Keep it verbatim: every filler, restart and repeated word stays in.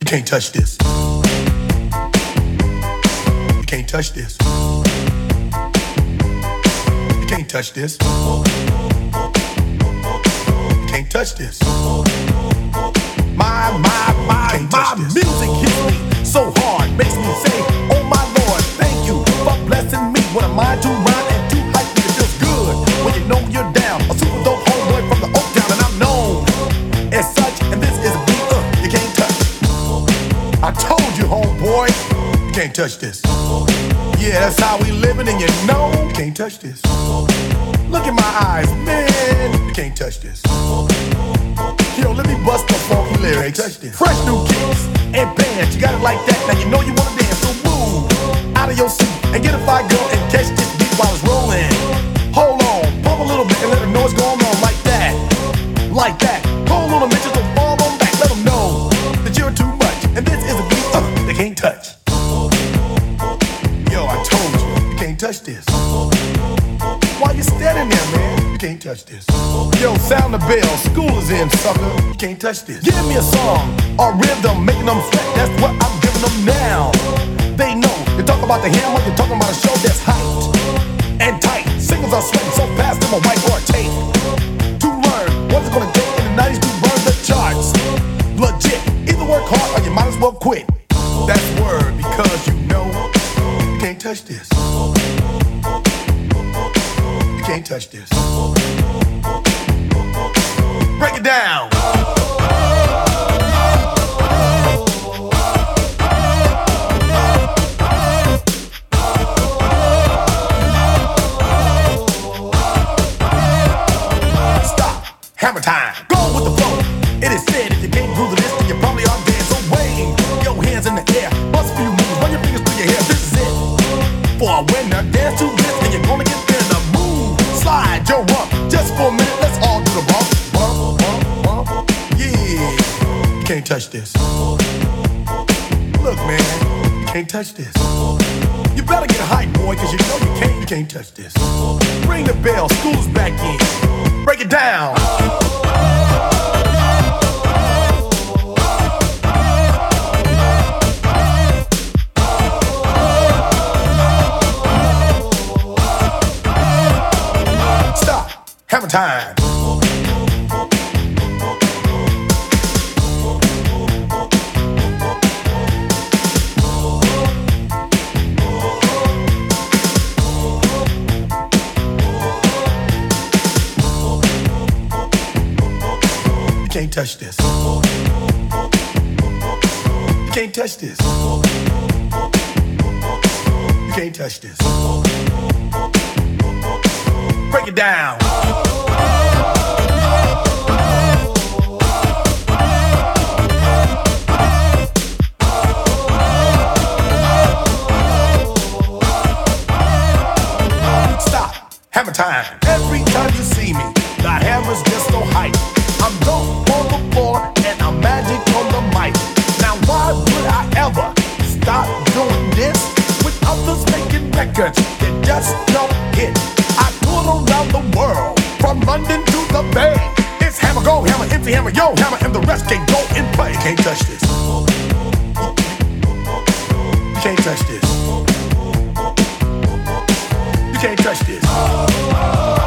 can't touch this. You can't touch this. You can't touch this. You can't touch this. My, my, my, my music hits me so hard, makes me say, oh my Lord, thank you for blessing me. When I'm mind too rhyme and too hype, it feels good when you know you're down. A super dope homeboy from the Oak Town, and I'm known as such. And this is a beat uh, you can't touch. I told you, homeboy, you can't touch this. Yeah, that's how we living, and you know you can't touch this. Look in my eyes, man, you can't touch this. Yo, let me bust the funky lyrics. Fresh new kicks and bands, you got it like that. Now you know you wanna dance, so move out of your seat and get a fire girl and catch this beat while it's rolling. Hold on, pump a little bit and let them know what's going on like that, like that. Hold on a minute, just don't fall on back. Let them know that you're too much, and this is a beat uh, they can't touch. Yo, I told you, you can't touch this. Why you standing there, man? You can't touch this. Yo, sound the bell, school is in, sucker. You can't touch this. Give me a song or rhythm, making them sweat. That's what I'm giving them now. They know. You talk about the hammer, you're talking about a show that's hyped and tight. Singles are sweating so fast, them a whiteboard tape. To learn what's it gonna take in the nineties to burn the charts. Legit. Either work hard or you might as well quit. That's word, because you know you can't touch this. You can't touch this. Break it down. Stop. Hammer time. Go with the flow. It is said if you can't groove this, then you probably are dead. So wave your hands in the air. Bust a few moves. Run your fingers through your hair. This is it. For a winner, dance to this, and you're gonna get there. The move. Slide your rump. Just for a minute, let's all do the bump. Bump, bump, bump. Yeah. You can't touch this. Look, man, you can't touch this. You better get hype, boy, cause you know you can't, you can't touch this. Ring the bell, school's back in. Break it down. Hammer time. You can't touch this. You can't touch this. You can't touch this. Break it down. Stop. Hammer time. Every time you see me, the hammer's just so hype. I'm dope on the floor and I'm magic on the mic. Now why would I ever stop doing this with others making records that just don't hit? I tour around the world, from London to the Bay. It's hammer, go hammer, empty hammer, yo hammer, and the rest can go and play. You can't touch this. You can't touch this. You can't touch this.